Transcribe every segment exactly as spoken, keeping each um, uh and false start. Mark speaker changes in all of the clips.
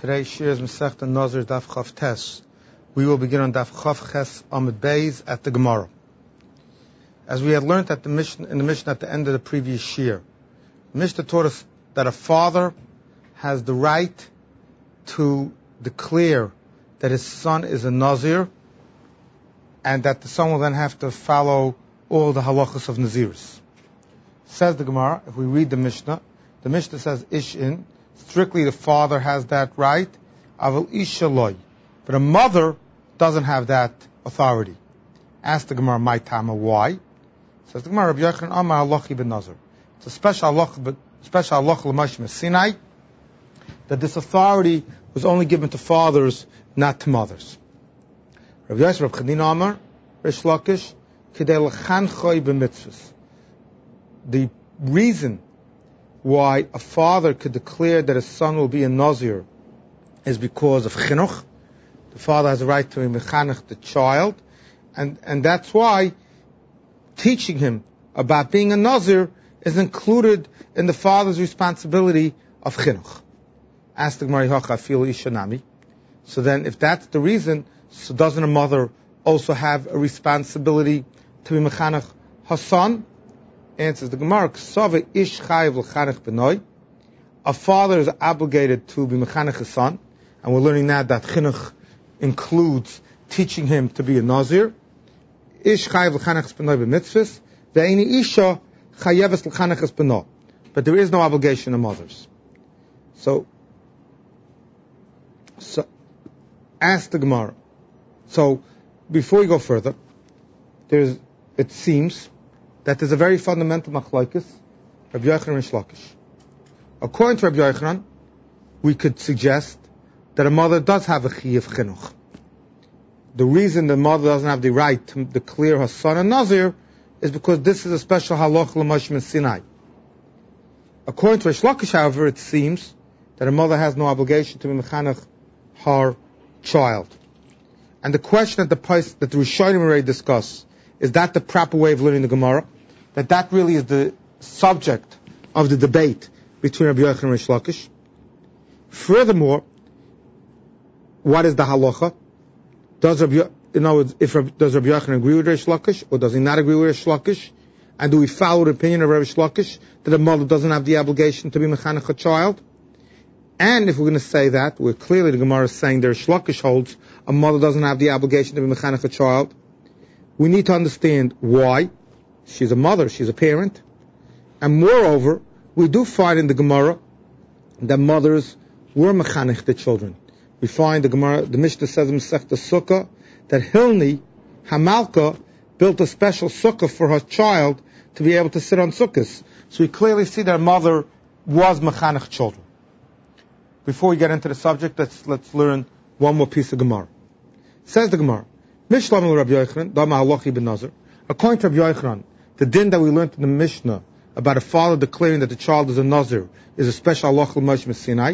Speaker 1: Today, Shir is Masechta Nazir Daf Chav Tes. We will begin on Daf Chav Ches Amud Beis at the Gemara. As we had learned at the Mishnah, in the Mishnah at the end of the previous Shir, Mishnah taught us that a father has the right to declare that his son is a Nazir, and that the son will then have to follow all the halachas of Naziris. Says the Gemara, if we read the Mishnah, the Mishnah says Ishin, strictly the father has that right, Aval Isha loy. But a mother doesn't have that authority. Ask the Gemara, my Tama, why? Says the Gemara, Rabbi Yochanan Amar Halachi ben Nazir. It's a special halacha, special halacha l'Moshe Sinai, that this authority was only given to fathers, not to mothers. Rabbi Yosef, Rabbi Chadin Amar, Rish Lakish, Kidei l'chanchoi b'mitzvahs. The reason why a father could declare that his son will be a Nazir is because of chinuch. The father has a right to mechanech the child, and, and that's why teaching him about being a Nazir is included in the father's responsibility of chinuch. Ask the Gemara, Hacha fil ishanami. So then, if that's the reason, so doesn't a mother also have a responsibility to be mechanech her son? Answers the Gemara, Ksava ish chayiv l'chanech b'noi. A father is obligated to be mechanech his son, and we're learning now that chinuch includes teaching him to be a Nazir. Ish chayiv l'chanech b'noi b'mitzvahs, ve'eni isha chayeves l'chanech b'no. But there is no obligation of mothers. So, so ask the Gemara. So, before we go further, there's, it seems that there's a very fundamental machlokes, Rabbi Yochanan and Rish Lakish. According to Rabbi Yochanan, we could suggest that a mother does have a chiyuv chinuch. The reason the mother doesn't have the right to declare her son a Nazir is because this is a special halacha l'Moshe Sinai. According to Rish Lakish, however, it seems that a mother has no obligation to be mechanech her child. And the question that the that the Rishonim already discussed, is that the proper way of learning the Gemara? That that really is the subject of the debate between Rabbi Yochanan and Rish Lakish. Furthermore, what is the halacha? Does Rabbi, in other words, if does Rabbi Yochanan agree with Rish Lakish, or does he not agree with Rish Lakish? And do we follow the opinion of Rish Lakish that a mother doesn't have the obligation to be mechanech a child? And if we're going to say that, we're clearly the Gemara is saying that Rish Lakish holds a mother doesn't have the obligation to be mechanech a child. We need to understand why. She's a mother, she's a parent. And moreover, we do find in the Gemara that mothers were mechanech the children. We find the Gemara, the Mishnah says in Masechta Sukkah, that Hilni, Hamalka, built a special sukkah for her child to be able to sit on sukkahs. So we clearly see that a mother was mechanech children. Before we get into the subject, let's, let's learn one more piece of Gemara. Says the Gemara, Mishlam Rabbi Yochanan, Dama Halachi ben Nazir. According to Rabbi Yochanan, the din that we learned in the Mishnah about a father declaring that the child is a Nazir is a special halacha l'Moshe Sinai.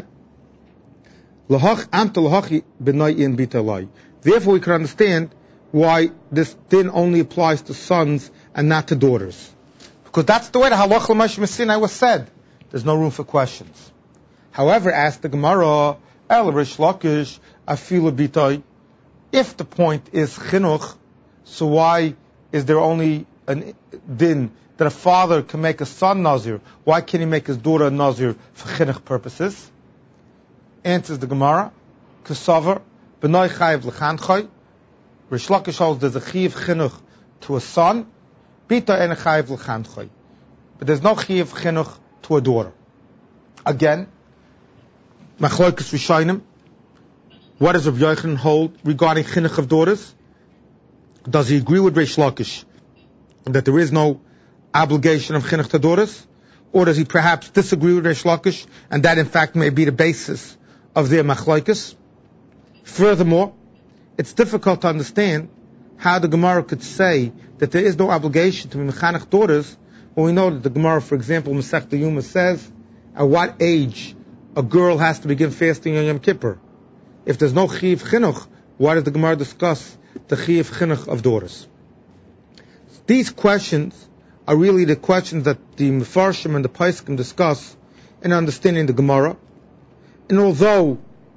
Speaker 1: Lahach amta lahachi b'nai in bitalai. Therefore, we can understand why this din only applies to sons and not to daughters, because that's the way the halacha l'Moshe Sinai was said. There's no room for questions. However, ask the Gemara, El Rish Lakish afilu bitai. If the point is chinuch, so why is there only a din that a father can make a son Nazir? Why can't he make his daughter a Nazir for chinuch purposes? Answers the Gemara, Kesavar, b'nai chayiv l'chanchai. Rish Lakish holds there's a chayiv chinuch to a son, bita en a chayiv l'chanchai. But there's no chayiv chinuch to a daughter. Again, machlokes rishonim. What does Rabbi Yochanan hold regarding chinuch of daughters? Does he agree with Rish Lakish that there is no obligation of chinuch to daughters? Or does he perhaps disagree with Rish Lakish, and that in fact may be the basis of their machlokes? Furthermore, it's difficult to understand how the Gemara could say that there is no obligation to be mechanech daughters, when we know that the Gemara, for example, Masechta Yuma says, at what age a girl has to begin fasting on Yom Kippur. If there's no chiyuv chinuch, why does the Gemara discuss the chiyuv chinuch of daughters? These questions are really the questions that the Mefarshim and the Paiskim discuss in understanding the Gemara. And although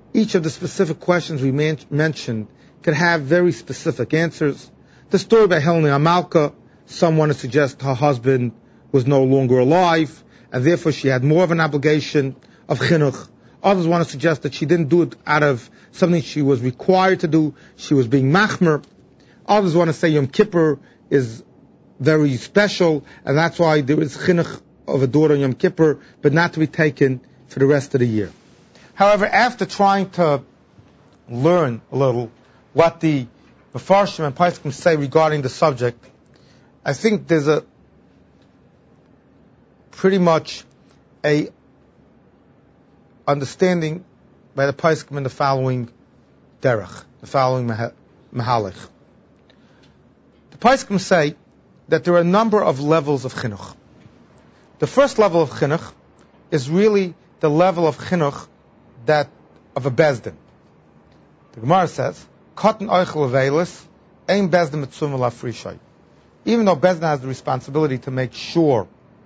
Speaker 1: each of the specific questions we man- mentioned could have very specific answers. The story about Hilni Amalka, some want to suggest her husband was no longer alive, and therefore she had more of an obligation of chinuch. Others want to suggest that she didn't do it out of something she was required to do. She was being machmer. Others want to say Yom Kippur is very special, and that's why there is chinuch of a daughter on Yom Kippur, but not to be taken for the rest of the year. However, after trying to learn a little what the Mefarshim and Poskim say regarding the subject, I think there's a pretty much a understanding by the Poskim in the following derech, the following mahalach. The Poskim say that there are a number of levels of chinuch. The first level of chinuch is really the level of chinuch that of a bezdin. The Gemara says, "Katan oichel avelis, ein bezdin mitzum lafrishay." Even though bezdin has the responsibility to make sure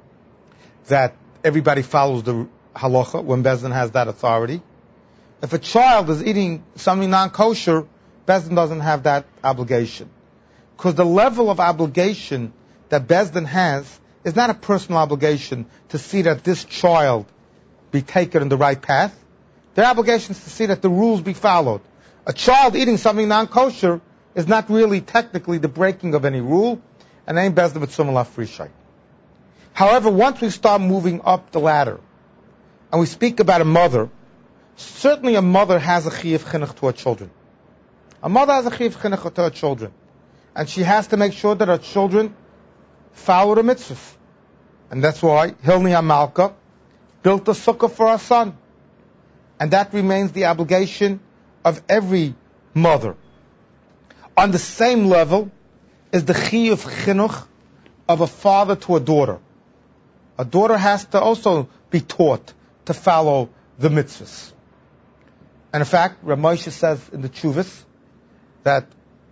Speaker 1: that everybody follows the halacha, when bezdin has that authority, if a child is eating something non-kosher, bezdin doesn't have that obligation, because the level of obligation that bezdin has is not a personal obligation to see that this child be taken in the right path. Their obligation is to see that the rules be followed. A child eating something non-kosher is not really technically the breaking of any rule, and ain't bezdin mitzum lafrishay. However, once we start moving up the ladder, and we speak about a mother, certainly a mother has a chiyuv chinuch to her children. A mother has a chiyuv chinuch to her children, and she has to make sure that her children follow the mitzvahs. And that's why Hilni Amalka built a sukkah for her son. And that remains the obligation of every mother. On the same level is the chiyuv chinuch of a father to a daughter. A daughter has to also be taught to follow the mitzvahs. And in fact, Rav Moshe says in the Tshuvas that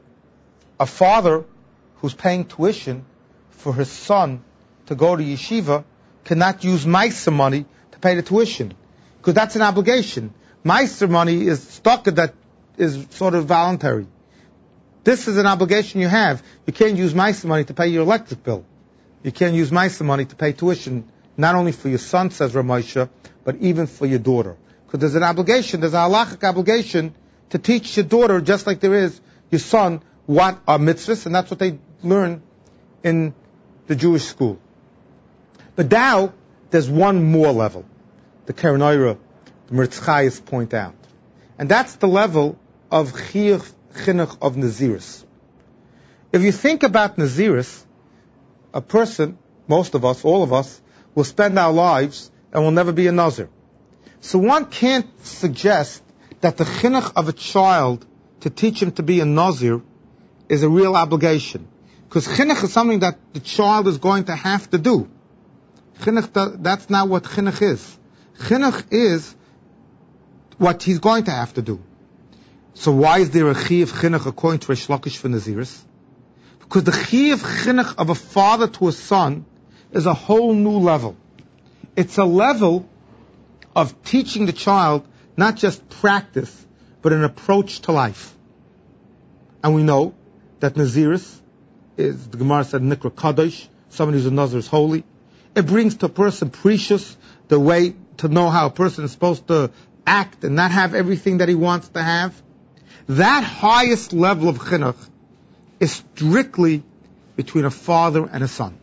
Speaker 1: a father who's paying tuition for his son to go to yeshiva cannot use meiser money to pay the tuition, because that's an obligation. Meiser money is stock that is sort of voluntary. This is an obligation you have. You can't use meiser money to pay your electric bill. You can't use meiser money to pay tuition, not only for your son, says Rav Moshe, but even for your daughter. Because there's an obligation, there's a halachic obligation to teach your daughter, just like there is your son, what are mitzvahs, and that's what they learn in the Jewish school. But now, there's one more level. The Keren Orah, the Meretz Chayes point out. And that's the level of chiyuv chinuch of Naziris. If you think about Naziris, a person, most of us, all of us, will spend our lives and will never be a Nazir. So one can't suggest that the chinuch of a child to teach him to be a Nazir is a real obligation. Because chinuch is something that the child is going to have to do. Chinuch, that's not what chinuch is. Chinuch is what he's going to have to do. So why is there a chiyuv chinuch according to Reish Lakish for Naziris? Because the chiyuv chinuch of a father to a son is a whole new level. It's a level of teaching the child not just practice, but an approach to life. And we know that Naziris is, the Gemara said, Nikra Kadosh, somebody who's a Nazir is holy. It brings to a person precious the way to know how a person is supposed to act and not have everything that he wants to have. That highest level of chinuch is strictly between a father and a son.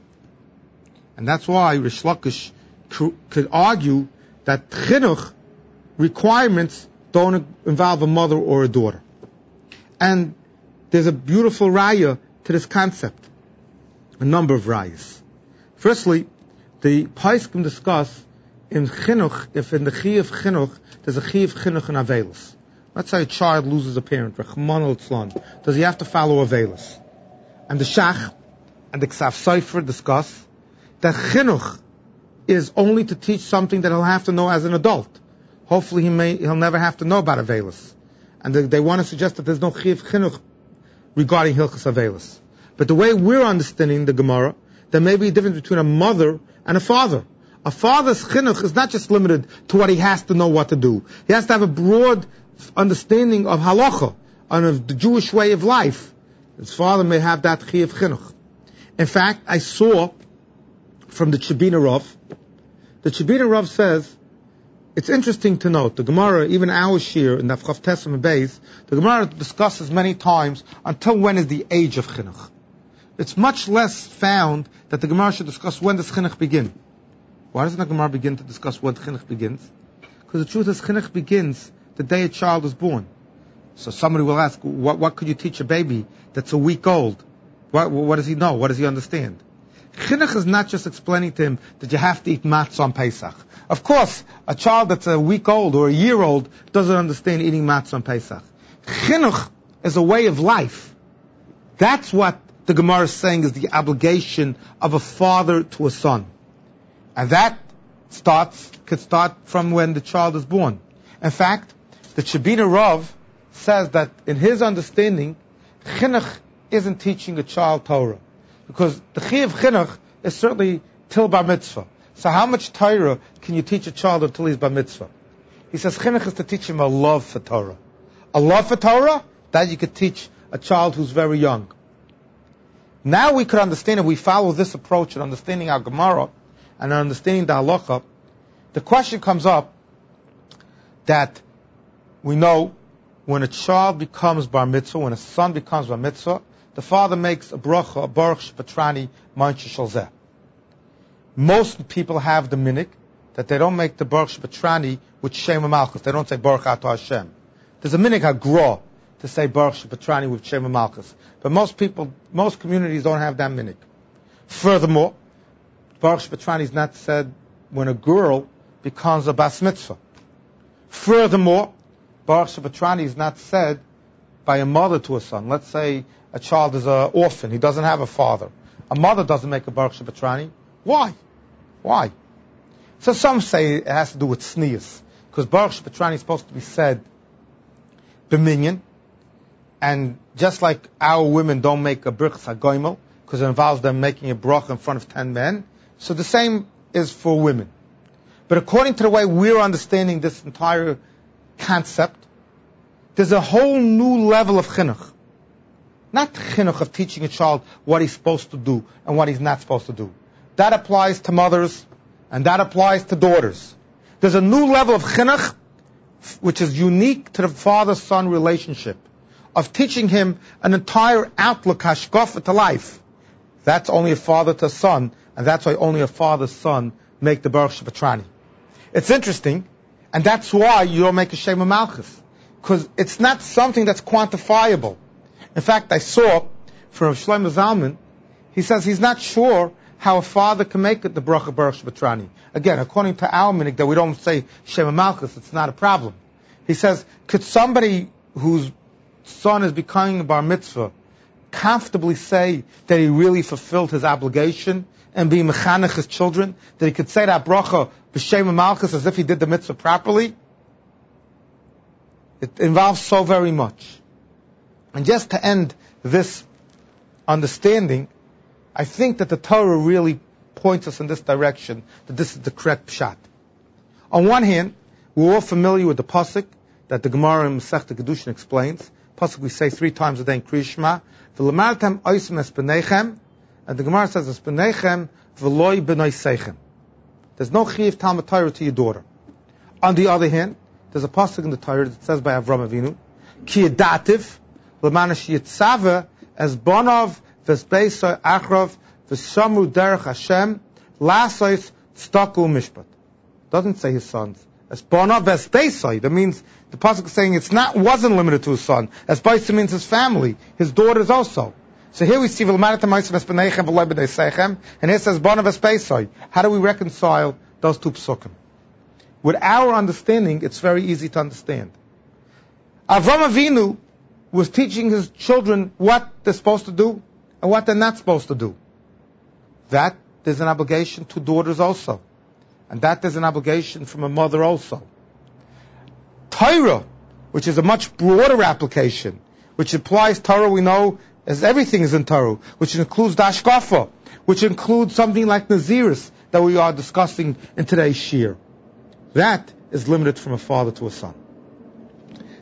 Speaker 1: And that's why Reish Lakish could argue that chinuch requirements don't involve a mother or a daughter. And there's a beautiful raya to this concept. A number of rayas. Firstly, the Poskim discuss in chinuch, if in the chiyuv chinuch, there's a chiyuv chinuch in avelis. Let's say a child loses a parent, Rachmana litzlan. Does he have to follow avelis? And the Shach and the Ksav Sofer discuss that chinuch is only to teach something that he'll have to know as an adult. Hopefully he may, he'll never have to know about avelis. And they, they want to suggest that there's no chiyuv chinuch regarding hilchos avelis. But the way we're understanding the Gemara, there may be a difference between a mother and a father. A father's chinuch is not just limited to what he has to know what to do. He has to have a broad understanding of halacha and of the Jewish way of life, his father may have that chiyuv chinuch. In fact, I saw from the Chibina Rav, the Chibina Rav says, it's interesting to note, the Gemara, even our shir in the Chav Tesam and Beis, the Gemara discusses many times until when is the age of chinuch. It's much less found that the Gemara should discuss when does chinuch begin. Why doesn't the Gemara begin to discuss when chinuch begins? Because the truth is, chinuch begins the day a child is born. So somebody will ask, what, what could you teach a baby that's a week old? What, what does he know? What does he understand? Chinuch is not just explaining to him that you have to eat matzah on Pesach. Of course, a child that's a week old or a year old doesn't understand eating matzah on Pesach. Chinuch is a way of life. That's what the Gemara is saying is the obligation of a father to a son. And that starts, could start from when the child is born. In fact, the Chibina Rav says that in his understanding, chinuch isn't teaching a child Torah. Because the chiyuv chinuch is certainly till bar mitzvah. So how much Torah can you teach a child until he's bar mitzvah? He says chinuch is to teach him a love for Torah. A love for Torah, that you could teach a child who's very young. Now we could understand, if we follow this approach in understanding our Gemara and understanding the halacha, the question comes up that we know when a child becomes bar mitzvah, when a son becomes bar mitzvah, the father makes a bracha, a baruch shepatrani mancha shalzeh. Most people have the minhag that they don't make the baruch shepatrani with shem malchus. They don't say baruch atah Hashem. There's a minhag hagra to say baruch shepatrani with shem malchus, but most people, most communities don't have that minhag. Furthermore, baruch shepatrani is not said when a girl becomes a bas mitzvah. Furthermore, baruch shepatrani is not said by a mother to a son. Let's say a child is an orphan. He doesn't have a father. A mother doesn't make a baruch shepatrani. Why? Why? So some say it has to do with sneers. Because baruch shepatrani is supposed to be said b'minyan. And just like our women don't make a birchas hagoimel, because it involves them making a bracha in front of ten men, so the same is for women. But according to the way we're understanding this entire concept, there's a whole new level of chinuch. Not chinuch of teaching a child what he's supposed to do and what he's not supposed to do. That applies to mothers and that applies to daughters. There's a new level of chinuch which is unique to the father-son relationship, of teaching him an entire outlook, hashkafa to life. That's only a father to a son, and that's why only a father's son make the baruch shepatrani. It's interesting, and that's why you don't make a shema malchus, because it's not something that's quantifiable. In fact, I saw from Shlomo Zalman, he says he's not sure how a father can make it the bracha baruch shepatrani. Again, according to our minhag that we don't say shema malchus, it's not a problem. He says, could somebody whose son is becoming a bar mitzvah comfortably say that he really fulfilled his obligation and be mechanech his children, that he could say that bracha b'shema malchus as if he did the mitzvah properly? It involves so very much. And just to end this understanding, I think that the Torah really points us in this direction, that this is the correct pshat. On one hand, we're all familiar with the pasuk that the Gemara in Masechta Kedushin explains. Pasuk we say three times a day in Kriya Shema, v'lemaltem oisem es b'neichem, and the Gemara says es b'neichem v'loi b'noiseichem. There's no chiyuv Talmud Torah to your daughter. On the other hand, there's a pasuk in the Torah that says by Avram Avinu, ki yedativ l'manash yitzave as bonov v'sbeisoi achrov v'shamru derech Hashem lasois tztaku mishpat. Doesn't say his sons. As bonov v'sbeisoi. That means the pasuk is saying it's not wasn't limited to his son. As beisoi means his family, his daughters also. So here we see v'lmanatem oisem es b'neichem v'loi b'noiseichem, and here it says bonov v'sbeisoi. How do we reconcile those two psukim? With our understanding, it's very easy to understand. Avram Avinu was teaching his children what they're supposed to do and what they're not supposed to do. That there's an obligation to daughters also. And that there's an obligation from a mother also. Torah, which is a much broader application, which applies Torah, we know, as everything is in Torah, which includes the Hashkafa, which includes something like Naziris that we are discussing in today's Shir. That is limited from a father to a son.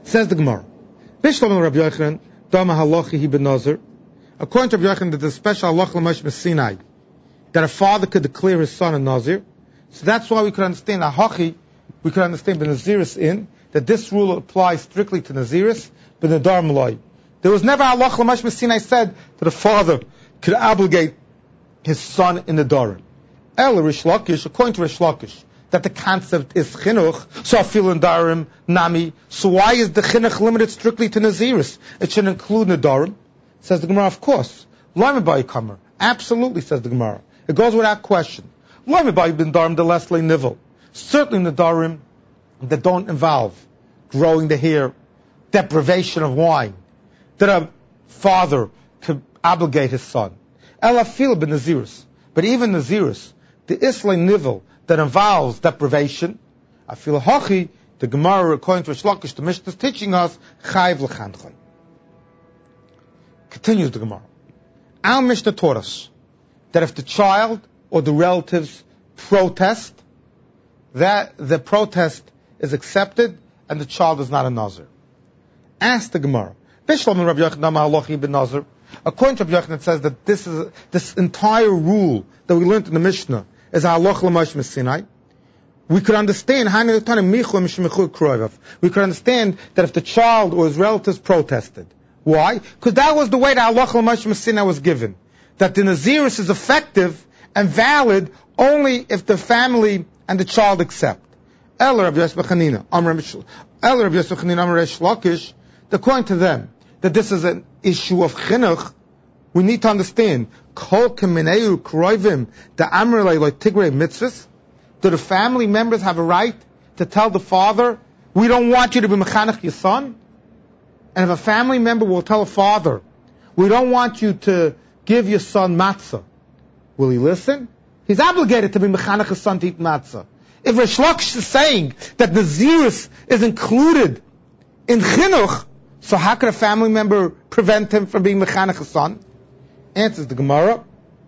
Speaker 1: Says the Gemara. Bishlam Rabbi Yochanan, Dama halachi hi benazir. According to Rabbi Yochanan, there's a special halacha l'Moshe Sinai that a father could declare his son a nazir. So that's why we could understand hachi. We could understand the naziris in that this rule applies strictly to naziris, but the dar malai. There was never halacha l'Moshe Sinai said that a father could obligate his son in the darim. El Rish Lakish, according to Rish Lakish, that the concept is chinuch, so I feel in darim, nami. So why is the chinuch limited strictly to naziris? It should include nadarim. Says the Gemara, of course. Lama by kamer. Absolutely, says the Gemara. It goes without question. Lama by bin darim the leslie nivel. Certainly nadarim that don't involve growing the hair, deprivation of wine, that a father could obligate his son. Ela feel bin naziris. But even naziris, the Islay nivel that involves deprivation, I feel hachi, the Gemara, according to Rish Lakish, the Mishnah is teaching us, chayv l'chanchon. Continues the Gemara. Our Mishnah taught us that if the child or the relatives protest, that the protest is accepted and the child is not a nazir. Ask the Gemara. Bishlam Rabbi Yochanan halachi ben nazir. According to Rabbi Yochanan, it says that this is this entire rule that we learned in the Mishnah is halacha l'Moshe Sinai. We could understand we could understand that if the child or his relatives protested. Why? Because that was the way that halacha l'Moshe Sinai was given. That the naziris is effective and valid only if the family and the child accept. El Rabbi Yosef Chanina, El Rabbi Yosef Chanina, Amar Rish Lakish. According to them, that this is an issue of chinuch, we need to understand kol kemineu kroivim the amrei like tigrei mitzvahs. Do the family members have a right to tell the father, we don't want you to be mechanech your son? And if a family member will tell a father, we don't want you to give your son matzah, will he listen? He's obligated to be mechanech his son to eat matzah. If Rish Lakish is saying that the zirus is included in chinuch, so how could a family member prevent him from being mechanech his son? Answers the Gemara.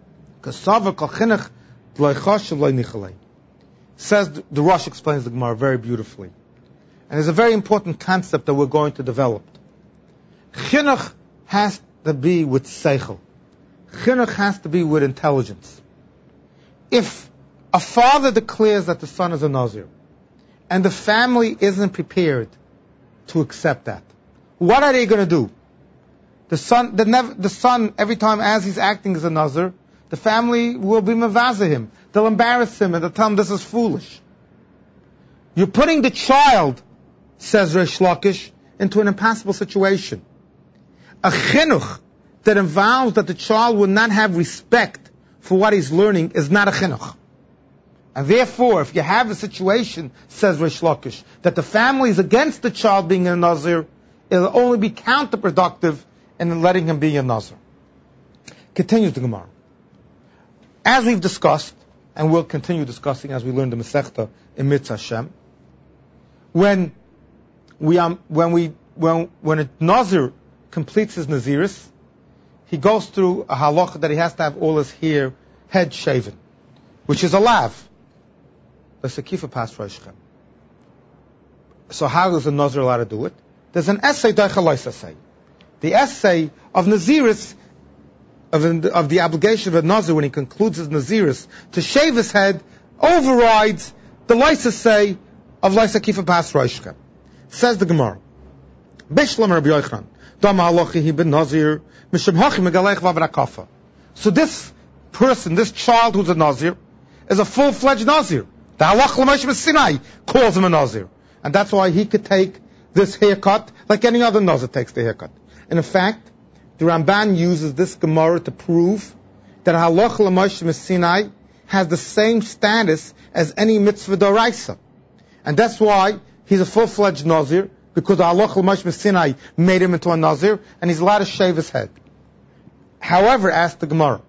Speaker 1: Says the, the Rosh explains the Gemara very beautifully. And there's a very important concept that we're going to develop. Chinuch has to be with seichel. Chinuch has to be with intelligence. If a father declares that the son is a nazir, and the family isn't prepared to accept that, what are they going to do? The son, the, nev- the son, every time as he's acting as a nazir, the family will be mavaza him. They'll embarrass him and they'll tell him this is foolish. You're putting the child, says Rish Lakish, into an impossible situation. A chinuch that involves that the child will not have respect for what he's learning is not a chinuch. And therefore, if you have a situation, says Rish Lakish, that the family is against the child being a nazir, it'll only be counterproductive in letting him be a nazir. Continues the Gemara. As we've discussed, and we'll continue discussing as we learn the Masechta in Mitzvah Hashem, when we um, when we when when a nazir completes his naziris, he goes through a halacha that he has to have all his hair head shaven, which is a lav. That's a kifa pas roshchem. So how is a nazir allowed to do it? There's an essay, Daichalos essay. The essay of naziris, of, of the obligation of a nazir when he concludes his naziris to shave his head, overrides the Lysa say of Lysa Kifa Pas Roshchem. Says the Gemara. Bishlam Rabbi Yochanan, Dama halachi hi ben nazir, mishum hachi megalech vavrakafa. So this person, this child who's a nazir, is a full-fledged nazir. The halach l'Moshe Sinai calls him a nazir. And that's why he could take this haircut like any other nazir takes the haircut. And in fact, the Ramban uses this Gemara to prove that halach l'Moshe Sinai has the same status as any mitzvah d'oraisa. And that's why he's a full-fledged nazir, because the halach l'Moshe Sinai made him into a nazir, and he's allowed to shave his head. However, asked the Gemara,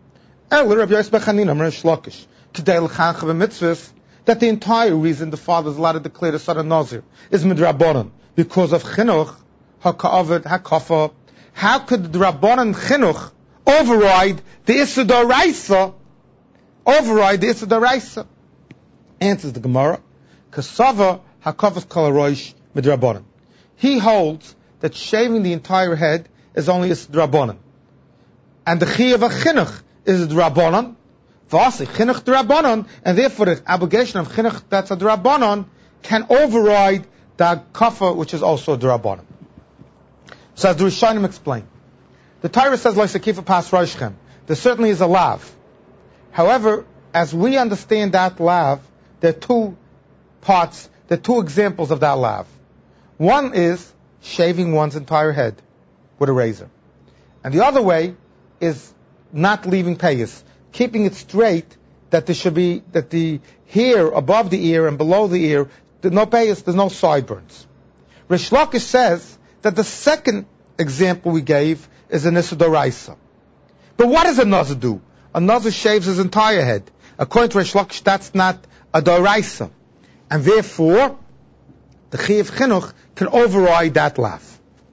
Speaker 1: that the entire reason the father is allowed to declare the son a nazir is midrabanan, because of chinuch, haka'avet, hakafa. How could the rabbanan chinuch override the issur d'oraisa? Override the issur d'oraisa? Answers the Gemara, kasava hakafas kol harosh midrabanan. he holds that shaving the entire head is only a drabonon. And the chiyuv of chinuch is a drabonon. V'asi chinuch drabonon, and therefore the obligation of chinuch that's a drabonon can override the kafa, which is also a drabonon. So as the Rishonim explain, the Torah says like sekifa pas roshchem. There certainly is a lav. However, as we understand that lav, there are two parts, there are two examples of that lav. One is shaving one's entire head with a razor. And the other way is not leaving payas, keeping it straight, that there should be, that the hair above the ear and below the ear, there's no payas, there's no sideburns. Rish Lakish says that the second example we gave is an Issa Doraisa. But what does a Nazir do? A Nazir shaves his entire head. According to Rish Lakish, that's not a Doraisa. And therefore, the Chiyuv Chinuch can override that lav.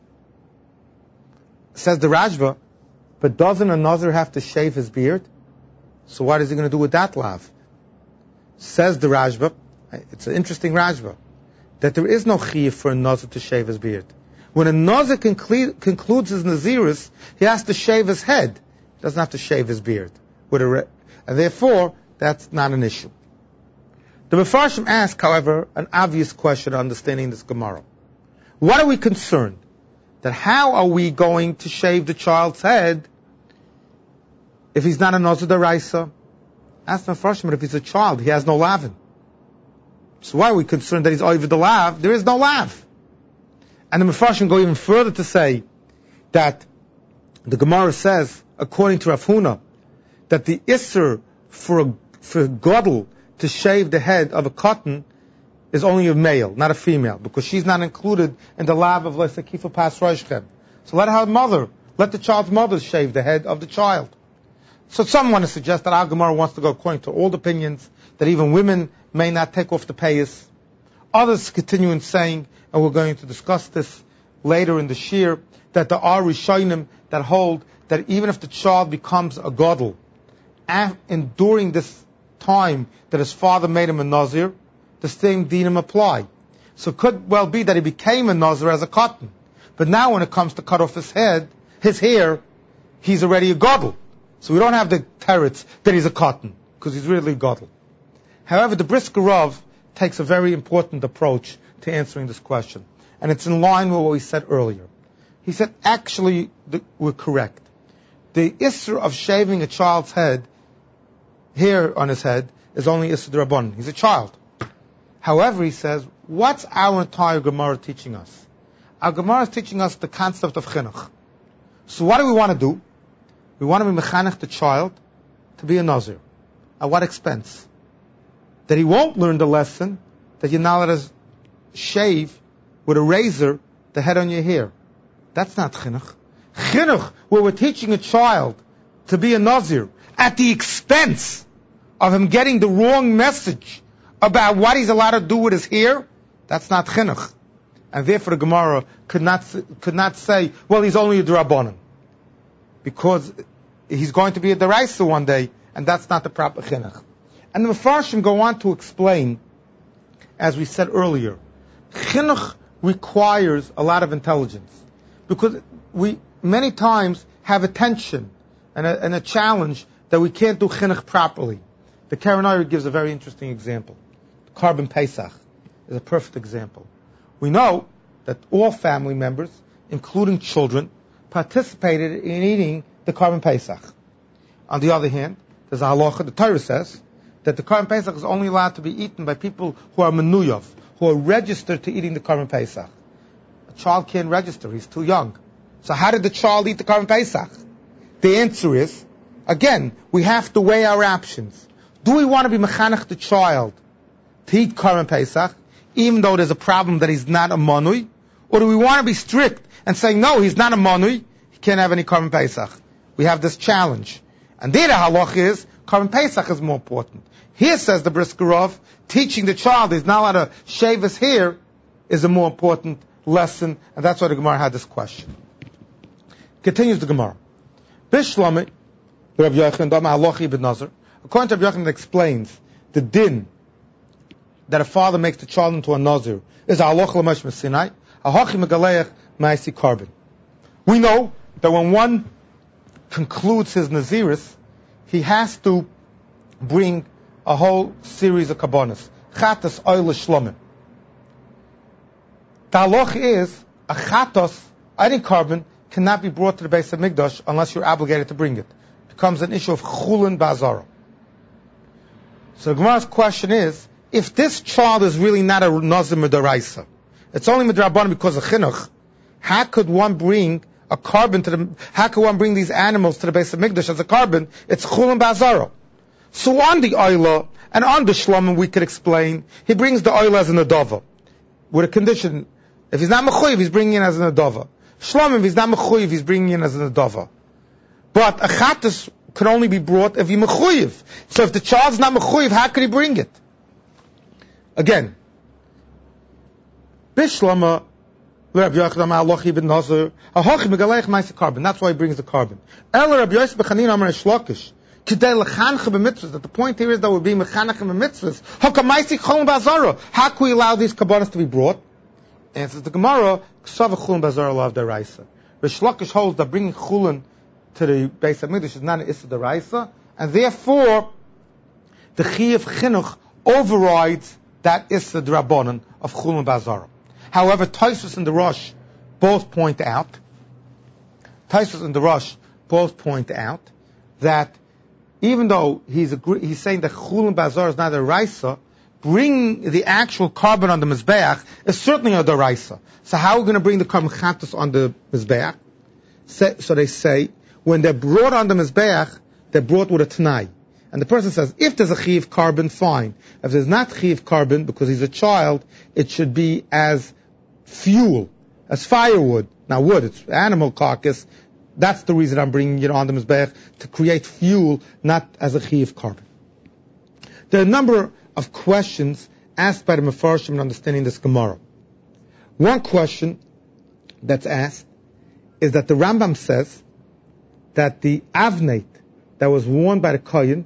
Speaker 1: Says the Rajva, but doesn't a Nazir have to shave his beard? So what is he going to do with that lav? Says the Rajva, it's an interesting Rajva, that there is no Chiyuv for a Nazir to shave his beard. When a Nazir conclu- concludes his Nazirus, he has to shave his head. He doesn't have to shave his beard. With a re- and therefore, that's not an issue. The Mefarshim ask, however, an obvious question understanding this Gemara. What are we concerned? That how are we going to shave the child's head if he's not a Nazir D'Oraisa? Ask the Mefarshim, but if he's a child, he has no lavin. So why are we concerned that he's over the lav? There is no lav. And the Mefarshim go even further to say that the Gemara says, according to Rav Huna, that the Isser for a, for a Godel to shave the head of a cotton is only a male, not a female, because she's not included in the lav of Lesakifa Pas Roshchem. So let her mother, let the child's mother shave the head of the child. So some want to suggest that our Gemara wants to go according to all the opinions, that even women may not take off the payas. Others continue in saying, and we're going to discuss this later in the shir, that there are Rishonim that hold that even if the child becomes a Godel, and during this time that his father made him a Nazir, the same dinim apply. So it could well be that he became a Nazir as a cotton. But now when it comes to cut off his head, his hair, he's already a Godel. So we don't have the teretz that he's a cotton, because he's really a Godel. However, the Brisker Rav takes a very important approach to answering this question. And it's in line with what we said earlier. He said, actually, the, we're correct. The Isser of shaving a child's head, hair on his head, is only Isser D'Rabbanan. He's a child. However, he says, what's our entire Gemara teaching us? Our Gemara is teaching us the concept of chinuch. So what do we want to do? We want to be mechanech the child to be a Nazir. At what expense? That he won't learn the lesson that you're not allowed to shave with a razor the head on your hair. That's not chinuch. Chinuch, where we're teaching a child to be a Nazir at the expense of him getting the wrong message about what he's allowed to do with his hair, that's not chinuch. And therefore the Gemara could not could not say, well, he's only a D'Rabbanan, because he's going to be a D'Oraisa one day, and that's not the proper chinuch. And the Mefarshim go on to explain, as we said earlier, chinuch requires a lot of intelligence, because we many times have a tension and a, and a challenge that we can't do chinuch properly. The Karen Oyer gives a very interesting example. The Korban Pesach is a perfect example. We know that all family members, including children, participated in eating the Korban Pesach. On the other hand, there's a halacha, the Torah says, that the Korban Pesach is only allowed to be eaten by people who are menuyov, who are registered to eating the Korban Pesach. A child can't register, he's too young. So how did the child eat the Korban Pesach? The answer is, again, we have to weigh our options. Do we want to be mechanech the child to eat Korban Pesach, even though there's a problem that he's not a manui? Or do we want to be strict and say, no, he's not a manui, he can't have any Korban Pesach? We have this challenge. And there the halach is, Korban Pesach is more important. Here says the Brisker Rav, teaching the child he's not allowed to shave his hair is a more important lesson, and that's why the Gemara had this question. Continues the Gemara. Bishlami, Rav Yochanan, Dama Halachi ibn Nazar. According to Rav Yochanan, explains the din that a father makes the child into a Nazir is a halacha l'moshe Sinai. Ahochi megaleach ma'asi carbon. We know that when one concludes his Naziris, he has to bring a whole series of kabbanas. Chatas oil shlomim. The halach is a chatos, any carbon, cannot be brought to the base of Mikdash unless you're obligated to bring it. It becomes an issue of chulin ba'azara. So the Gemara's question is, if this child is really not a nazir midaraisa, it's only midrabanan because of chinuch, how could one bring a carbon to the, how could one bring these animals to the base of Mikdash as a carbon? It's chulin ba'azara. So on the oila and on the shlomim we could explain, he brings the oila as an adava. With a condition, if he's not mechuyev, he's bringing it as an adava. Shlomim, if he's not mechuyev, he's bringing it as an adava. But a chatas can only be brought if he's mechuyev. So if the child's not mechuyev, how could he bring it? Again, bishlama, Rabbi Yochanan Alochi ben Nazir, Ahochi megaleich ma'aseh carbon. That's why he brings the carbon. Ela Rabbi Yosef b'Chanina Amar Shlokish. Kidei lechancha b'mitzvahs. That the point here is that we're being mechanach b'mitzvahs. Hakamaisi cholin ba'azara. How can we allow these kabbanas to be brought? Answers the Gemara, Ksav chulin ba'azara lav deraisa. Rabbi Shlokish holds that bringing chulin to the base of Mikdash is not an issa deraisa, and therefore the chi of chinuch overrides that issa drabonon of chulin ba'azara. However, Tosfos and the Rosh both point out, Tosfos and the Rosh both point out that even though he's agree, he's saying that chulin ba'azara is not a raisa, bringing the actual carbon on the mizbeach is certainly a deraisa. So how are we going to bring the carbon chatos on the mizbeach? So they say when they're brought on the mizbeach, they're brought with a t'nai. And the person says, if there's a chiv carbon, fine. If there's not chiv carbon, because he's a child, it should be as fuel, as firewood. Now wood, it's animal carcass. That's the reason I'm bringing it on the mizbeach, to create fuel, not as a chiv carbon. There are a number of questions asked by the Mefarshim in understanding this Gemara. One question that's asked is that the Rambam says that the avnate that was worn by the kohen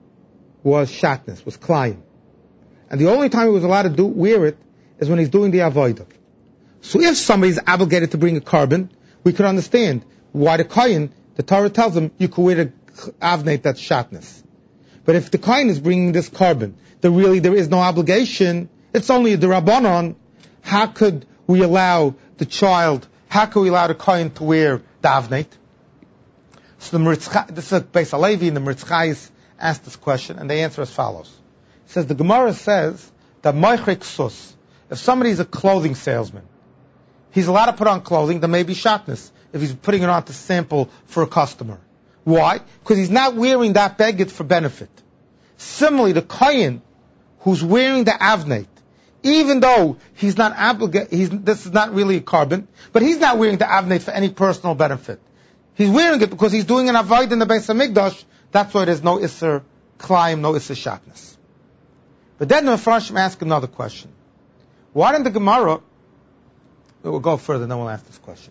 Speaker 1: was shatnez, was klayim. And the only time he was allowed to do, wear it is when he's doing the avodah. So if somebody's obligated to bring a carbon, we could understand why the kohen, the Torah tells him, you could wear the avnate that's shatnez. But if the kohen is bringing this carbon, that really there is no obligation, it's only a derabanan, how could we allow the child, how could we allow the kohen to wear the avnate? So the Meritzchai, this is Beis Halevi, and the Meritzchais asked this question, and they answer as follows. It says, the Gemara says that Moichrei Ksus, if somebody is a clothing salesman, he's allowed to put on clothing that may be shatnez, if he's putting it on to sample for a customer. Why? Because he's not wearing that beged for benefit. Similarly, the kohen who's wearing the avnate, even though he's not obligated, he's, this is not really a carbon, but he's not wearing the avnate for any personal benefit. He's wearing it because he's doing an avoid in the Beis HaMikdash. That's why there's no Isser Klayim, no Isser Shatnez. But then the Mefarshim ask another question. Why didn't the Gemara, we'll go further, then we'll ask this question.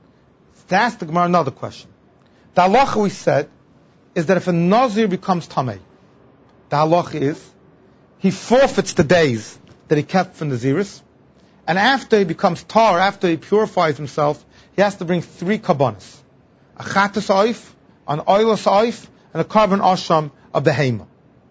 Speaker 1: To ask the Gemara another question. The halacha we said is that if a Nazir becomes Tameh, the halacha is he forfeits the days that he kept from Naziris, and after he becomes tar, after he purifies himself, he has to bring three kabbanas. A chatas oif, an oilus oif, and a carbon asham of the hema.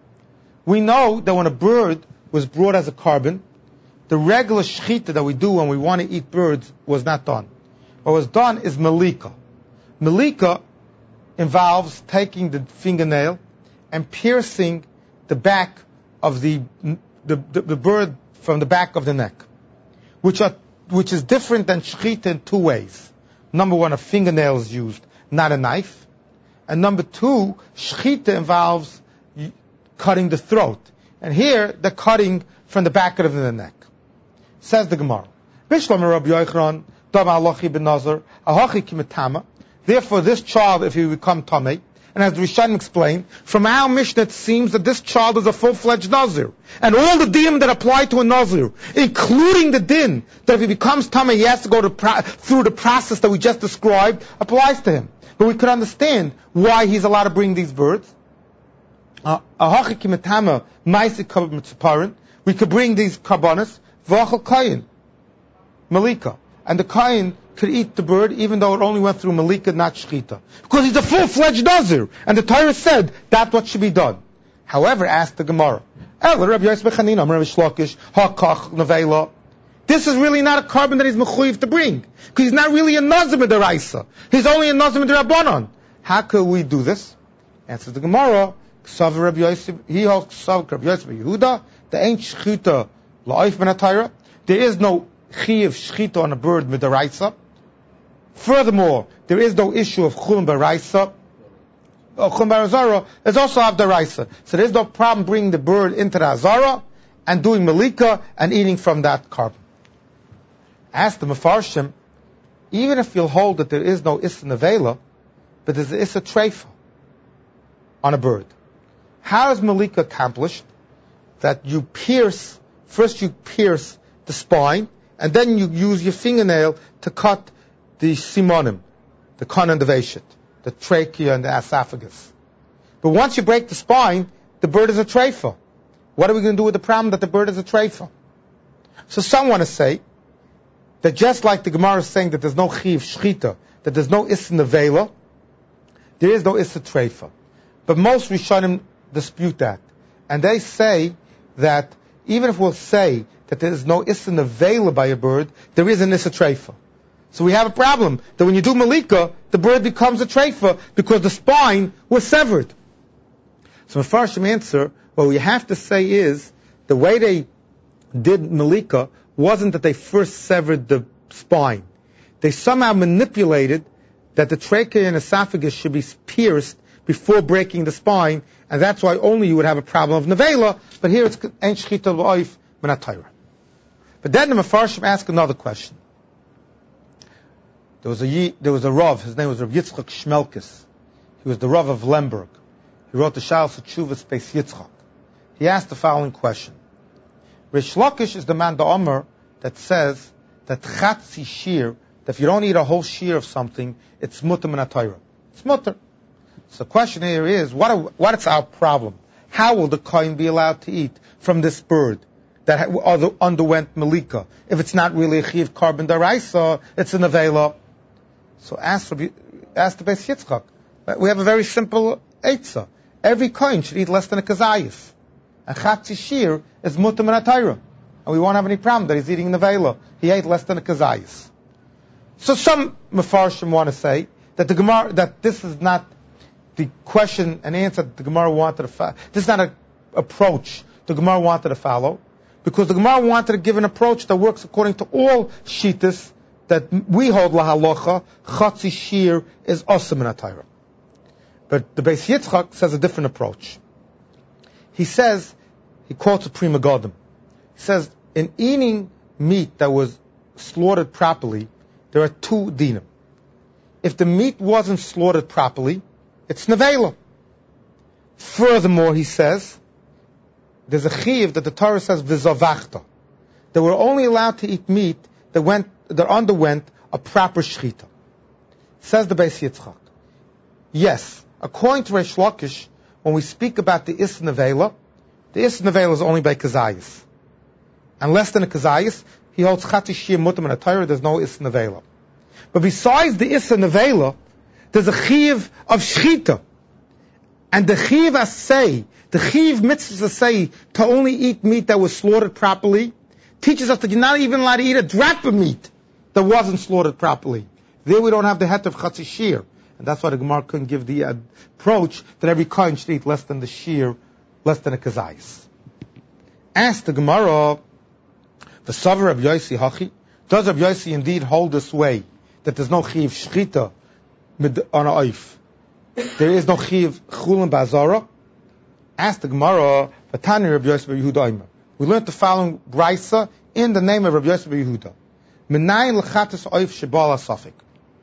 Speaker 1: We know that when a bird was brought as a carbon, the regular shechita that we do when we want to eat birds was not done. What was done is malika. Malika involves taking the fingernail and piercing the back of the the, the, the bird from the back of the neck, which are which is different than shechita in two ways. Number one, a fingernail is used, not a knife. And number two, shechita involves cutting the throat. And here, they're cutting from the back of the neck. Says the Gemara. Therefore, this child, if he become Tameh, and as the Rishonim explained, from our Mishnah it seems that this child is a full-fledged Nazir. And all the din that apply to a Nazir, including the din that if he becomes Tameh, he has to go to pro- through the process that we just described, applies to him. But we could understand why he's allowed to bring these birds. Uh, we could bring these karbanas, v'achal kayin, malika. and the Kohen could eat the bird even though it only went through Malika, not Shechita. Because he's a full-fledged Nazir, and the Torah said that's what should be done. However, asked the Gemara, this is really not a carbon that he's mechuyev to bring, because he's not really a Nazir B'Daraisa. He's only a Nazir B'Darabanan. How could we do this? Answers the Gemara, Ksav Rabbi Yosef, he holds Ksav Rabbi Yosef Yehuda, the ain't Shechita la'oif ben HaTorah. There is no chiyuv Shechita on a bird B'Daraisa. Furthermore, there is no issue of Chulun B'Daraisa. Chulun B'Azara is also Abdaraisa. So there's no problem bringing the bird into the Azara and doing Malika and eating from that carbon. Ask the Mefarshim, even if you'll hold that there is no Issa Nevela, but there's an Issa Treifa on a bird. How is Malika accomplished? That you pierce, first you pierce the spine, and then you use your fingernail to cut the simonim, the kon and the veshit, the trachea and the esophagus. But once you break the spine, the bird is a treifa. What are we going to do with the problem that the bird is a treifa? So some want to say that just like the Gemara is saying that there's no chiv shchita, that there's no issa nevela, there is no issa treifa. But most Rishonim dispute that. And they say that even if we'll say that there is no issa nevela by a bird, there is an issa treifa. So we have a problem that when you do malika, the bird becomes a treifa because the spine was severed. So Mefarshim answer, what we have to say is, the way they did malika wasn't that they first severed the spine. They somehow manipulated that the trachea and esophagus should be pierced before breaking the spine, and that's why only you would have a problem of nevela, but here it's ein shchita l'oif min ha-Torah. But then the Mefarshim ask another question. There was a there was a Rav, his name was Rav Yitzchak Shmelkes. He was the Rav of Lemberg. He wrote the Shalos Tshuvas Beis Yitzchak. He asked the following question. Rish Lakish is the man, the Omer, that says that chatzi shir, that if you don't eat a whole shir of something, it's mutter min ha-Torah. It's mutter. So the question here is, what are, what is our problem? How will the kohen be allowed to eat from this bird that underwent malika? If it's not really a chiv carbon daraisa, it's a nevela. So ask, ask the Beis Yitzchak. We have a very simple eitzah. Every kohen should eat less than a kazayis. And chatzi shir is mutter min ha-Torah. And we won't have any problem that he's eating nevela. He ate less than a kazayis. So some Mefarshim want to say that the Gemara, that this is not the question and answer that the Gemara wanted to follow. This is not an approach the Gemara wanted to follow, because the Gemara wanted to give an approach that works according to all shittas that we hold la halacha. Chatzi shir is osam min ha-Torah. But the Beis Yitzchak says a different approach. He says, he quotes a Prima Godim. He says, in eating meat that was slaughtered properly, there are two dinim. If the meat wasn't slaughtered properly, it's nevela. Furthermore, he says, there's a chiv that the Torah says v'zavachta. They were only allowed to eat meat that went, that underwent a proper shechita. Says the Beis Yitzchak. Yes, according to Reish Lakish, when we speak about the is nevela, the is nevela is only by kazayis. And less than a kazayis, he holds chatzi shir mutter min ha-Torah, there's no is nevela. But besides the is nevela, there's a chiv of shechita. And the chiv asay, the chiv mitzvah asay, to only eat meat that was slaughtered properly, teaches us that you're not even allowed to eat a drop of meat that wasn't slaughtered properly. There we don't have the het of chatzi shir. And that's why the Gemara couldn't give the uh, approach that every kohen should eat less than the shir, less than a kazayis. Ask the Gemara, the Savar of Yosi Hachi, does Rabbi Yosi indeed hold this way, that there's no chiv shchita on a oif? There is no chiv chulin ba'azara? Ask the Gemara, Vatani Rabbi Yosi Yehuda. We learned the following brisa in the name of Rabbi Yosi Yehuda. Menayin l'chatas oif shebal asafik.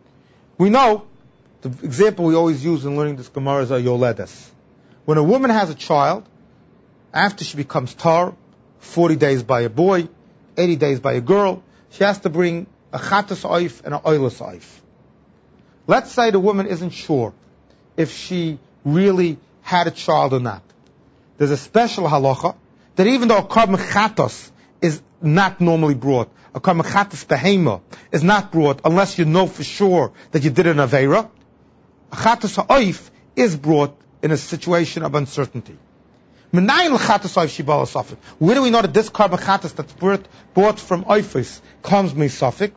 Speaker 1: We know, the example we always use in learning this Gemara is a yoledes. When a woman has a child, after she becomes tar, forty days by a boy, eighty days by a girl, she has to bring a chatas oif and a oilus oif. Let's say the woman isn't sure if she really had a child or not. There's a special halacha that even though a carbon chatos is not normally brought. A karban chatas behema is not brought unless you know for sure that you did an aveira. A chatas ha'oif is brought in a situation of uncertainty. Where do we know that this karban chatas that's brought, brought from oifis comes misafik?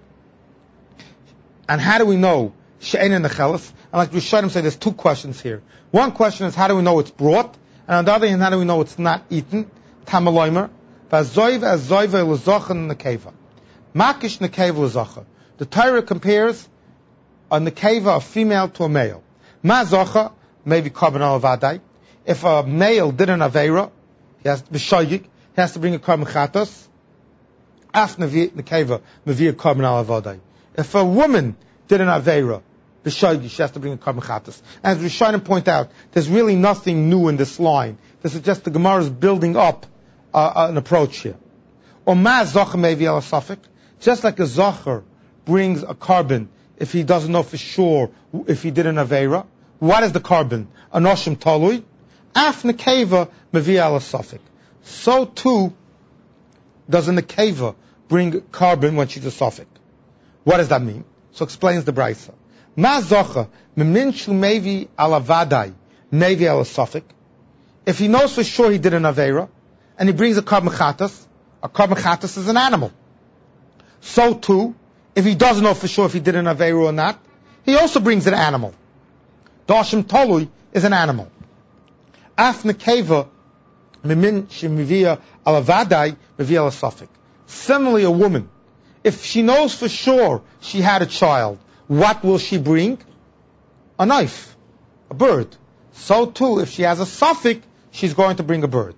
Speaker 1: And how do we know she'ein in the chelas? And like Rishonim say, there's two questions here. One question is, how do we know it's brought? And on the other hand, how do we know it's not eaten? Tamaloimer. V'azoiv azoiv l'zochen nekeva. Makish nekeva l'zochen. The Torah compares a nekeva, a female, to a male. Ma zocha, maybe karban al vadai. If a male did an aveira, he has to be shoyik, he has to bring a karban chatas. Af nekeva, mevi a karban al vadai. If a woman did an aveira, b'shoygi, she has to bring a karban chatas. As Rishonim point out, there's really nothing new in this line. This is just the Gemara is building up uh, an approach here. Or ma zocher mevi al safik, just like a zocher brings a karban if he doesn't know for sure if he did an aveira. What is the karban? An oshim talui. Af nekeva mevi al safik. So too does a nekeva bring karban when she's a safik. What does that mean? So explains the Brisa. Ma zocha memin shu mevi ala vadai mevi ala safik. If he knows for sure he did an aveira, and he brings a karban chatas, a karban chatas is an animal. So too, if he doesn't know for sure if he did an aveira or not, he also brings an animal. Dashim tolui is an animal. Af nekeva memin shu mevi ala vadai mevi ala safik. Similarly, a woman, if she knows for sure she had a child, what will she bring? A knife, a bird. So too, if she has a suffix, she's going to bring a bird.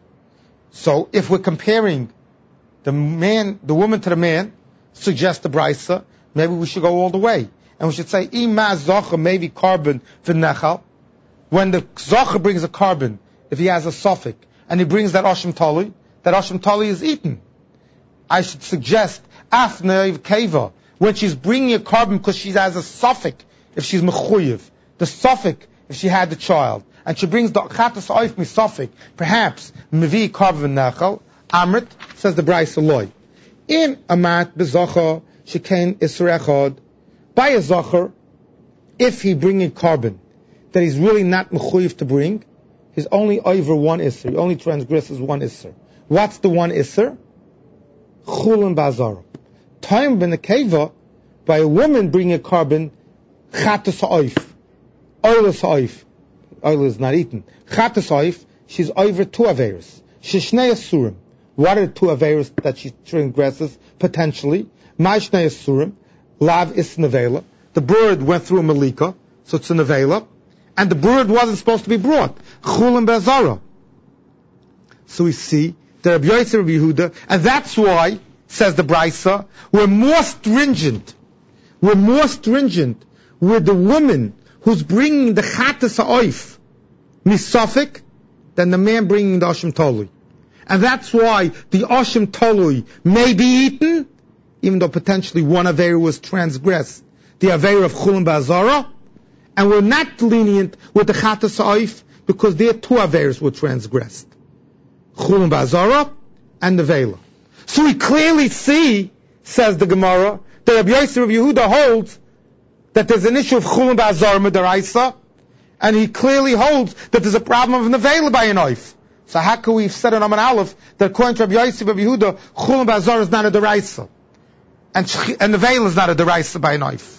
Speaker 1: So if we're comparing the man, the woman to the man, suggests the brisa, maybe we should go all the way. And we should say, Ima zocha maybe karban v'nechal. When the zocha brings a karban, if he has a suffix, and he brings that oshim tali, that oshim tali is eaten. I should suggest, af neiv keva, when she's bringing a karban because she has a suffix, if she's mechuyev, the suffix, if she had the child, and she brings the chatas oif misafik, perhaps mevi karban nechal, amrit, says the Brisa loy. In amat bezocha shekain isur echad, by a zocher, if he bring a karban that he's really not mechuyev to bring, he's only over one isur, he only transgresses one isur. What's the one isur? Chulin bazara. Time ben a keva, by a woman bringing a karban, chatas oif, oilus oif, oil is not eaten. Chatas oif, she's over two averis. Shishnei asurim. What are the two averis that she transgresses potentially? Ma'ishnei asurim, lav is nevela. The bird went through a malika, so it's a nevela, and the bird wasn't supposed to be brought. Chulin bazara. So we see the Rabbi Yosef Rabbi Yehuda, and that's why, says the Brisa, we're more stringent. We're more stringent with the woman who's bringing the chatas ha'oif misafik than the man bringing the oshim tolui. And that's why the oshim tolui may be eaten, even though potentially one aveira was transgressed, the aveira of chulin ba'azara, and we're not lenient with the chatas ha'oif because their two aveiras were transgressed. Chulin ba'azara and the vela. So we clearly see, says the Gemara, that Rabbi Yosef Rabbi Yehuda holds that there's an issue of chulin ba'azara midaraisa, and he clearly holds that there's a problem of nevela by an oif. So how can we say in Amman Aleph that according to Rabbi Yosef Rabbi Yehuda, chulin ba'azara is not a deraisa, and and nevela is not a deraisa by an oif?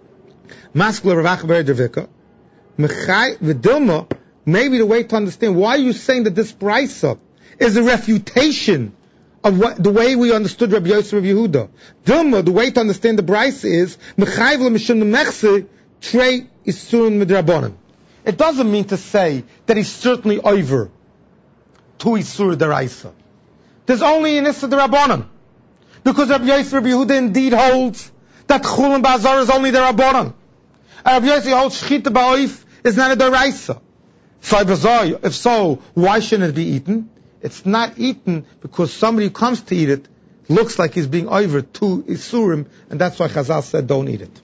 Speaker 1: Maskula Rav Achaber Devika, Mechai v'Dilma. Maybe the way to understand why are you saying that this brisa is a refutation of what, the way we understood Rabbi Yosef Rabbi Yehuda. Dilma, the way to understand the Brisa is Mechayv l'mishum nemechse trei isurun midrabanan. It doesn't mean to say that he's certainly over two isur deraisa. There's only an isur derabanan, because Rabbi Yosef Rabbi Yehuda indeed holds that chulin ba'azar is only derabanan, and Rabbi Yosef holds shchita ba'oif is not a deraisa. So if so, why shouldn't it be eaten? It's not eaten because somebody who comes to eat it looks like he's being over two isurim, and that's why Chazal said don't eat it.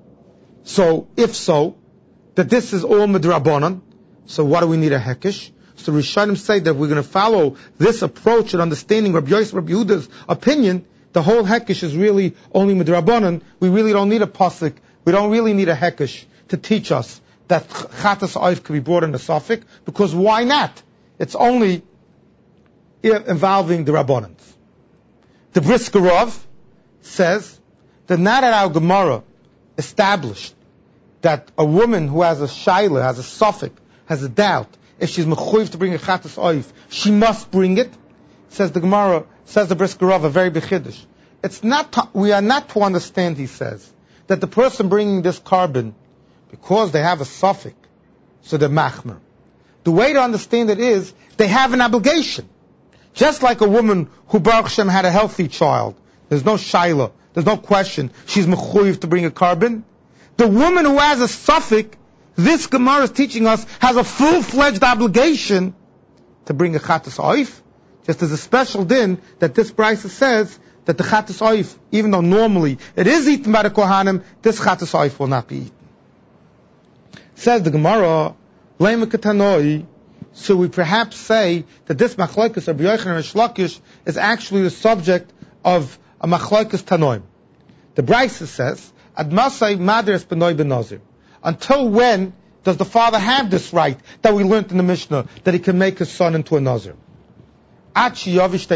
Speaker 1: So, if so, that this is all midrabanan, so what do we need a hekesh? So Rishonim say that we're going to follow this approach and understanding Rabbi Yosef, Rabbi Yehuda's opinion. The whole hekesh is really only midrabanan. We really don't need a pasuk. We don't really need a hekesh to teach us that chatas oif could be brought in a suffix, because why not? It's only involving the rabbanans. The Brisker Rav says that now that our Gemara established that a woman who has a shaila, has a suffix, has a doubt, if she's mechuyev to bring a chatas oif, she must bring it. Says the Gemara, says the Brisker Rav, a very big chiddush. It's not, to, we are not to understand, he says, that the person bringing this carbon, because they have a suffix, so they're machmer. The way to understand it is, they have an obligation. Just like a woman who, Baruch Hashem, had a healthy child. There's no shaila, there's no question, she's mechuyev to bring a carbon. The woman who has a suffix, this Gemara is teaching us, has a full-fledged obligation to bring a chatas oif. Just as a special din that this Brisa says that the chatas oif, even though normally it is eaten by the Kohanim, this chatas oif will not be eaten. Says the Gemara, Lema Ketanoi, so we perhaps say that this machlokes of Rabbi Yochanan and Rish Lakish is actually the subject of a machlokes Tanoim. The Brisa says, Ad Masai Madres Benoi Benazir. Until when does the father have this right that we learned in the Mishnah, that he can make his son into a Nazir? According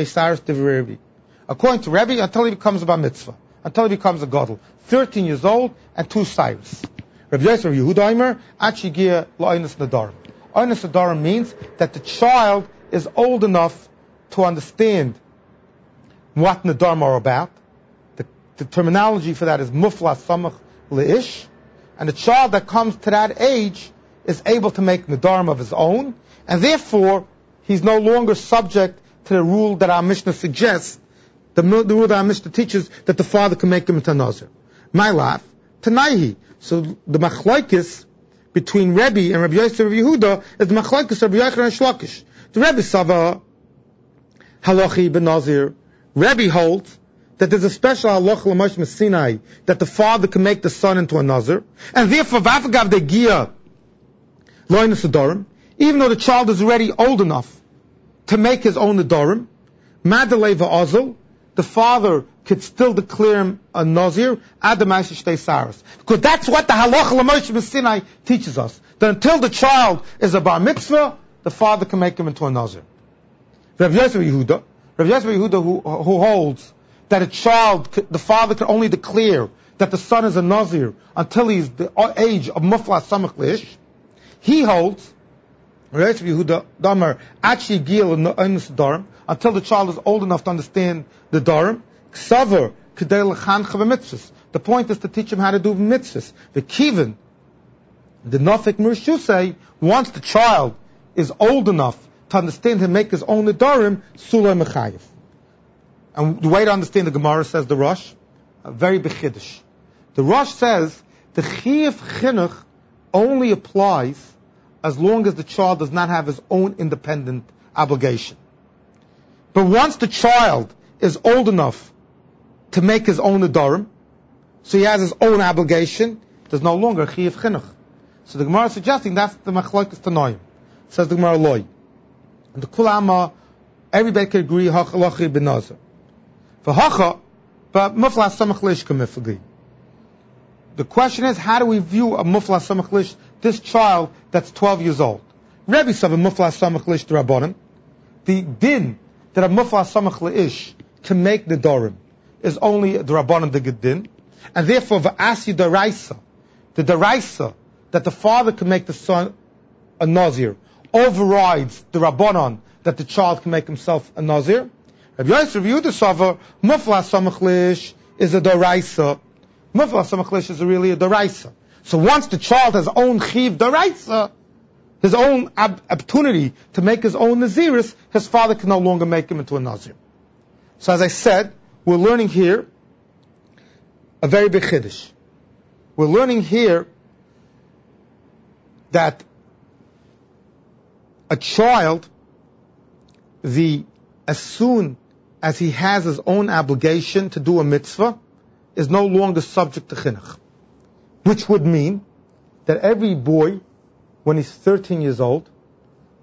Speaker 1: to Rebbe, until he becomes a bar mitzvah, until he becomes a gadol, thirteen years old and two cyrus. Rabbi Yosef, Rabbi Yehuda Omer, Achigia La'inus Nadarim. Einus Nadarim means that the child is old enough to understand what Nadarim are about. The, the terminology for that is Mufla Samach Le'ish, and the child that comes to that age is able to make Nadarim of his own, and therefore he's no longer subject to the rule that our Mishnah suggests, the, the rule that our Mishnah teaches, that the father can make him into Nazir. My life, Tanaihi. So the machlokes between Rebbe and Rabbi Yosef and Rabbi Yehuda is the machlokes of Rabbi Yochanan and Rish Lakish. The Rebbe Sava halachi ben Nazir. Rebbe holds that there's a special halacha l'Moshe Messinai that the father can make the son into a Nazir, and therefore v'afagav degia lo'inus adorim, even though the child is already old enough to make his own Nadarim, Madalei va'azul, the father could still declare him a Nazir, Adamai Shtei Saras. Because that's what the Halacha L'Moshe B'Sinai teaches us. That until the child is a bar mitzvah, the father can make him into a Nazir. Rav Yosef Yehuda, Rav Yosef Yehuda who, who holds that a child, the father can only declare that the son is a Nazir until he's the age of Mufla Samach Lish, he holds until the child is old enough to understand the Darim. The point is to teach him how to do mitzvahs. The Kivin, the Nafik Mershusei, once the child is old enough to understand and make his own Darim, Sulay Mechayev. And the way to understand the Gemara, says the Rosh, very bechiddush. The Rosh says the Chiyuv Chinuch only applies as long as the child does not have his own independent obligation. But once the child is old enough to make his own Nadarim, so he has his own obligation, there's no longer Chiyuv Chinuch. So the Gemara is suggesting that's the Machlokes Tanoim. Says the Gemara Loi. And the Kulama, everybody can agree, Hachalachi ben Nazir. For Hacha, but Mufla Samach Lish Kamifagi. The question is, how do we view a Mufla Samach Lish, this child that's twelve years old? Rebbe said a Mufla Samach Lish to Rabbanim. The din that a Mufla Samach Lish can make the Dorim is only the Rabbanim the Gedin, and therefore V'asi Daraisa, the Daraisa that the father can make the son a Nazir overrides the Rabbanon that the child can make himself a Nazir. Rabbi Yosef, Rabbi Yehuda Savar, Mufla Samach Lish is a Daraisa. Mufla Samach Lish is really a Daraisa. So once the child has own Chiv Daraisa, his own ab- opportunity to make his own Naziris, his father can no longer make him into a Nazir. So as I said, we're learning here a very big Chiddush. We're learning here that a child, the as soon as he has his own obligation to do a mitzvah, is no longer subject to chinuch. Which would mean that every boy, when he's thirteen years old,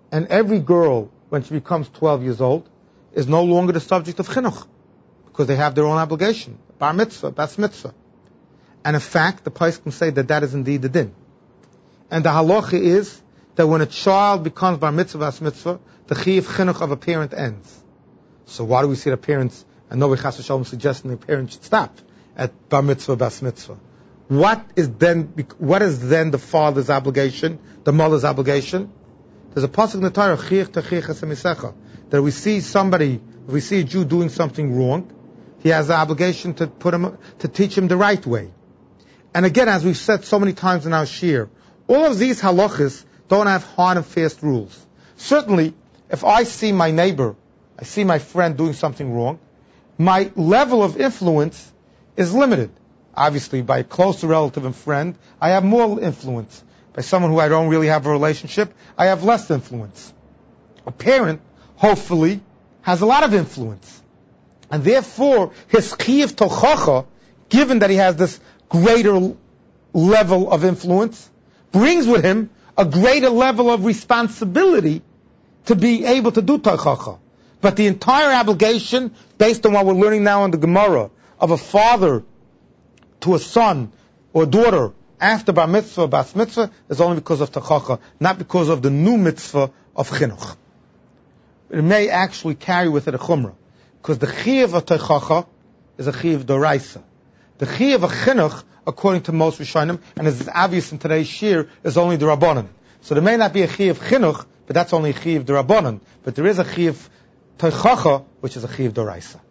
Speaker 1: And every girl, when she becomes twelve years old, is no longer the subject of chinuch, because they have their own obligation, bar mitzvah, bas mitzvah. And in fact, the Pais can say that that is indeed the din. And the halacha is that when a child becomes bar mitzvah, bas mitzvah, the chiyuv chinuch of a parent ends. So why do we see the parents, and nobody chas v'shalom suggesting the parents should stop at bar mitzvah, bas mitzvah? What is then, what is then the father's obligation, the mother's obligation? There's a pasuk in the Torah, chiyuv techiyuv esemisecha, that we see somebody, if we see a Jew doing something wrong, he has the obligation to put him, to teach him the right way. And again, as we've said so many times in our shir, all of these halachas don't have hard and fast rules. Certainly, if I see my neighbor, I see my friend doing something wrong, my level of influence is limited. Obviously, by a closer relative and friend, I have more influence. By someone who I don't really have a relationship, I have less influence. A parent, hopefully, has a lot of influence. And therefore, his chiyuv tochacha, given that he has this greater level of influence, brings with him a greater level of responsibility to be able to do tochacha. But the entire obligation, based on what we're learning now in the Gemara, of a father to a son or daughter after bar mitzvah or bas mitzvah, is only because of tochacha, not because of the new mitzvah of chinuch. It may actually carry with it a chumrah, because the chiyuv of tochacha is a chiyuv doraisa. The chiyuv of chinuch, according to most Rishonim, and as is obvious in today's shir, is only the rabbanon. So there may not be a chiyuv chinuch, but that's only a chiyuv the rabbanon. But there is a chiyuv tochacha, which is a chiyuv doraisa.